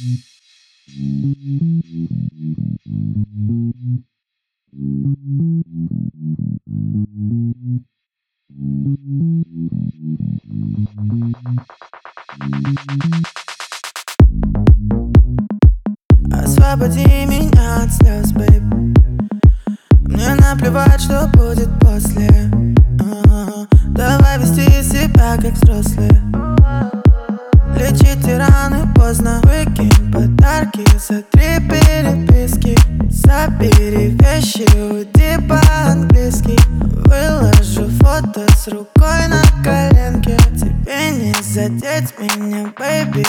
Освободи меня от слез, бэйб. Мне наплевать, что будет после. Давай вести себя как взрослые. Лечить раны поздно. Выкинь подарки, сотри переписки. Забери вещи, уйди по-английски. Выложу фото с рукой на коленке. Тебе не задеть меня, бэйби.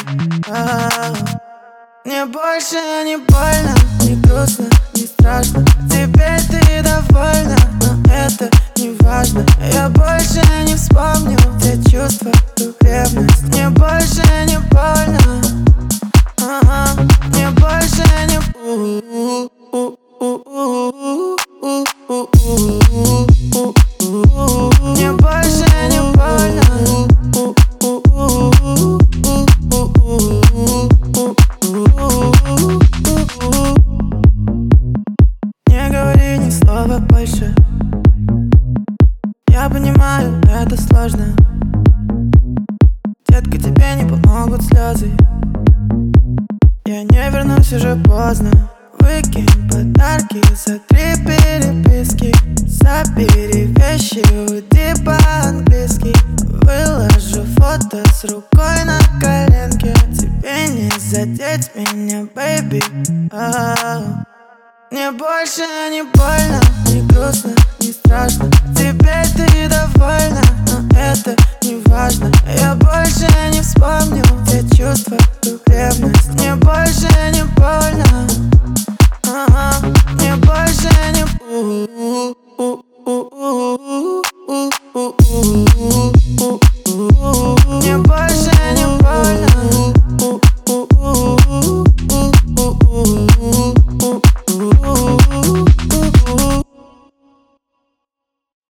Мне больше не больно, не грустно, не страшно. Теперь ты довольна, но это не важно. Я больше не вспомню те чувства, ту ревность. Мне больше не больно, мне больше не мне больше не больно. Не говори ни слова больше. Я понимаю, это сложно. Детка, тебе не помогут слезы. Я не вернусь, уже поздно. Выкинь подарки, сотри переписки. Забери вещи, уйди по-английски. Выложу фото с рукой на коленке. Тебе не задеть меня, бэйби. Мне больше не больно, не грустно, не страшно. Теперь ты довольна, но это не важно. Я больше не вспомню те чувства, ту ревность. Мне больше не больно, мне больше